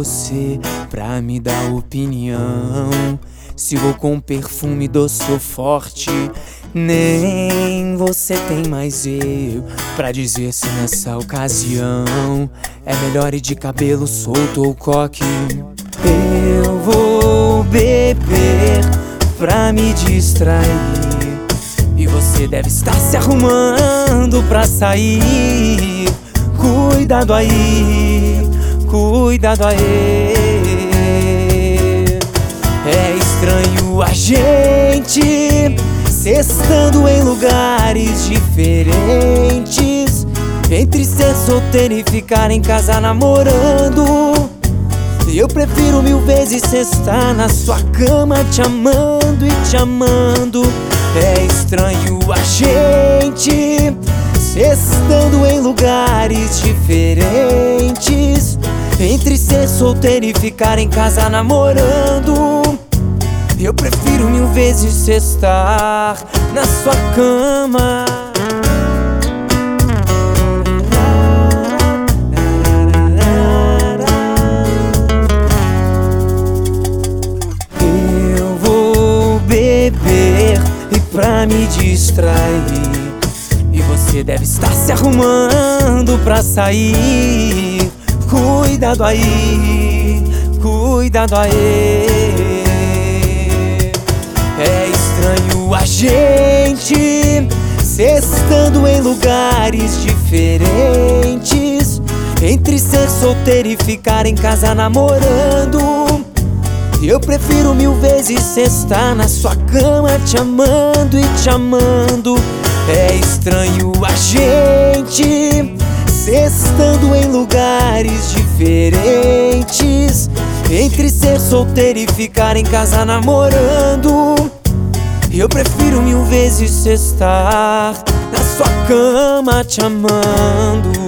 você pra me dar opinião. Se vou com perfume doce ou forte, nem você tem mais eu pra dizer se nessa ocasião é melhor ir de cabelo solto ou coque. Eu vou beber pra me distrair e você deve estar se arrumando pra sair. Cuidado aí, cuidado aí. É estranho a gente sextando em lugares diferentes, entre ser solteiro e ficar em casa namorando. Eu prefiro 1000 vezes sextar na sua cama, te amando e te amando. É estranho a gente sextando em lugares diferentes, entre ser solteiro e ficar em casa namorando. Eu prefiro 1000 vezes sextar na sua cama. Eu vou beber e pra me distrair, e você deve estar se arrumando pra sair. Cuidado aí, cuidado aí. É estranho a gente sextando em lugares diferentes, entre ser solteiro e ficar em casa namorando. Eu prefiro 1000 vezes sextar na sua cama, te amando e te amando. É estranho a gente sextando em lugares diferentes, entre ser solteiro e ficar em casa namorando. Eu prefiro 1000 vezes sextar na sua cama, te amando.